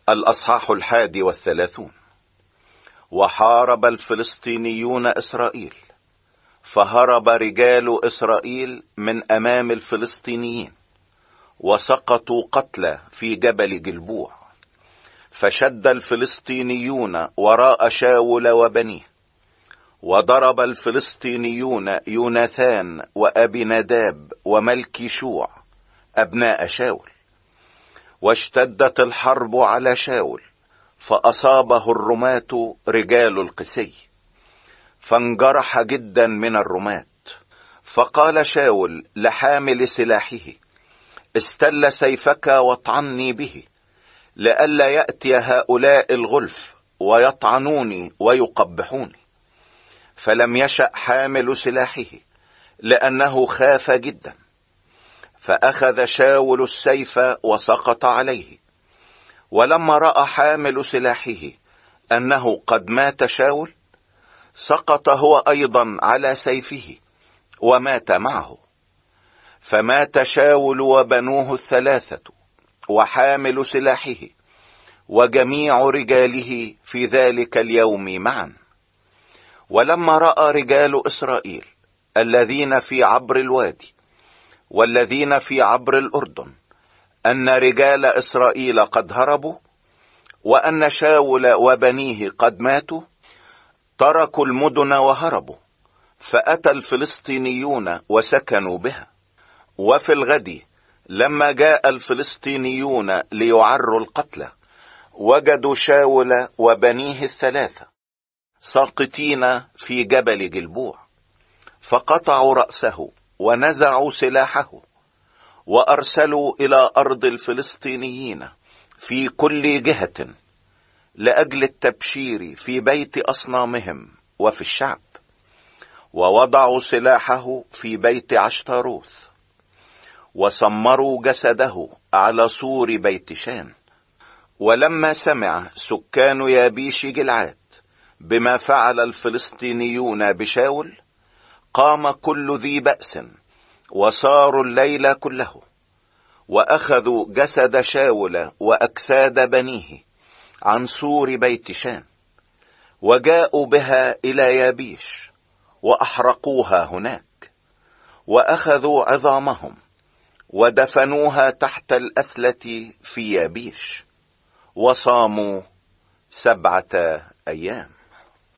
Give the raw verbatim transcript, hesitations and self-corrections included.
الأصحاح الحادي والثلاثون. وحارب الفلسطينيون إسرائيل، فهرب رجال إسرائيل من أمام الفلسطينيين، وسقطوا قتلى في جبل جلبوع. فشد الفلسطينيون وراء شاول وبنيه، وضرب الفلسطينيون يوناثان وأبي نداب وملكي شوع أبناء شاول. واشتدت الحرب على شاول، فأصابه الرماة رجال القسي، فانجرح جدا من الرماة. فقال شاول لحامل سلاحه: استل سيفك واطعني به، لئلا يأتي هؤلاء الغلف ويطعنوني ويقبحوني. فلم يشأ حامل سلاحه، لأنه خاف جدا. فأخذ شاول السيف وسقط عليه. ولما رأى حامل سلاحه أنه قد مات شاول، سقط هو أيضا على سيفه ومات معه. فمات شاول وبنوه الثلاثة وحامل سلاحه وجميع رجاله في ذلك اليوم معا. ولما رأى رجال إسرائيل الذين في عبر الوادي والذين في عبر الأردن أن رجال إسرائيل قد هربوا، وأن شاول وبنيه قد ماتوا، تركوا المدن وهربوا. فأتى الفلسطينيون وسكنوا بها. وفي الغد لما جاء الفلسطينيون ليعروا القتلى، وجدوا شاول وبنيه الثلاثة ساقطين في جبل جلبوع، فقطعوا رأسه ونزعوا سلاحه، وأرسلوا إلى أرض الفلسطينيين في كل جهة لأجل التبشير في بيت أصنامهم وفي الشعب. ووضعوا سلاحه في بيت عشتروث، وسمروا جسده على سور بيت شان. ولما سمع سكان يابيش جلعاد بما فعل الفلسطينيون بشاول، قام كل ذي بأس وصاروا الليل كله، وأخذوا جسد شاول وأجساد بنيه عن سور بيت شان، وجاءوا بها إلى يابيش وأحرقوها هناك. وأخذوا عظامهم ودفنوها تحت الأثلة في يابيش، وصاموا سبعة أيام.